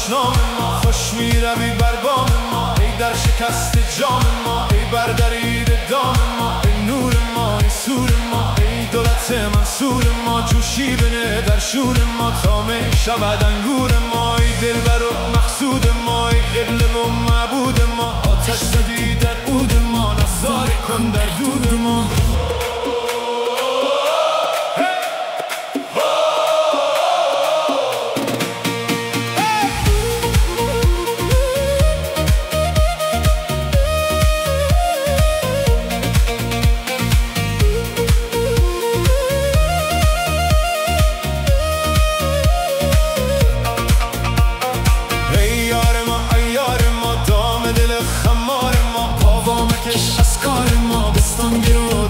دشنام ما، خوش میروی بر بام ما، ای در شکست جام ما، ای بردرید دام ما، ای نور ما، ای سور ما، ای دولت منصور ما، جوشی بنه در شور ما تا می شود انگور ما، ای دلبر و مقصود ما، ای قبله و معبود ما، آتش زدی در عود ما، نظاره کن در دود ما. از کار ما بستان گرو